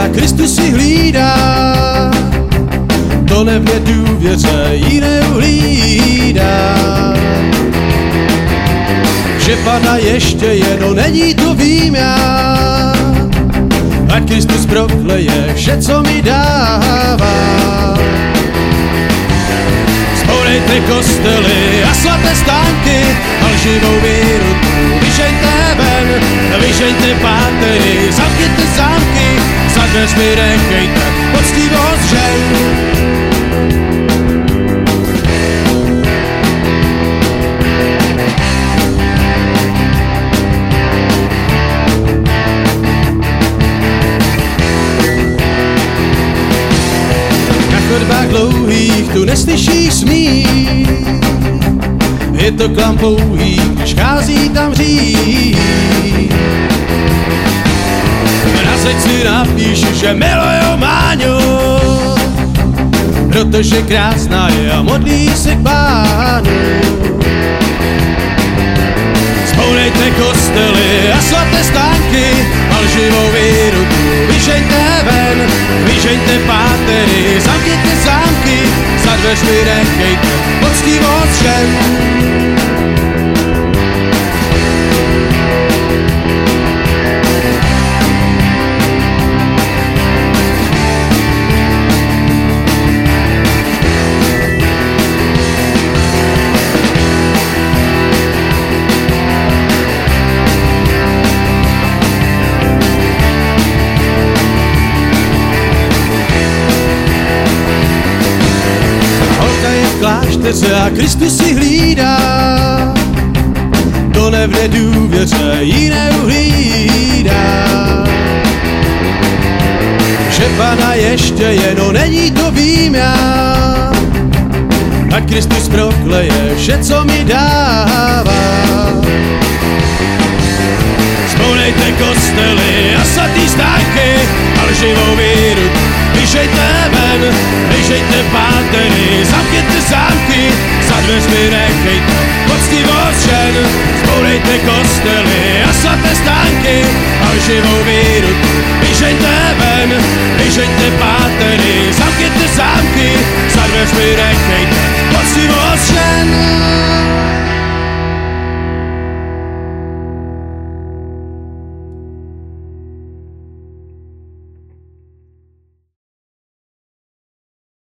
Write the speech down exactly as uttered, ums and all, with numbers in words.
a Kristus si hlídá. To ne v nedůvěře ji neuhlídá. Že Pana ještě je, no není to vím já. Ať Kristus prokleje vše, co mi dává. Zbourejte kostely a svaté stánky a lživou víru tu vyžeňte ven. Vyžeňte pátery, zamkněte zámky, za dveřmi nechejte poctivost žen. Chodbách dlouhých tu neslyšíš smích, je to klam pouhý, když chází tam hřích. Na zeď si napíš, že milujou Máňu, protože krásná je a modlí se k Pánu. Zbourejte kostely a svaté stánky a lživou víru tu vyžeňte ven. Vyžeňte pátery, zamkněte zámky, za dveřmi nechejte poctivost žen. Klášterce a Kristus si hlídá, to ne v nedůvěře ji neuhlídá. Že Pana ještě je, no není to vím já. Ať Kristus prokleje vše, co mi dává. Zbourejte kostely a svatý stánky a lživou víru vyžeňte ven. Vyžeňte pátery, zamkněte zámky, za dveřmi nechejte poctivost žen. Zbourejte kostely a svaté stánky a lživou víru vyžeňte ven. Vyžeňte pátery, zamkněte zámky, za dveřmi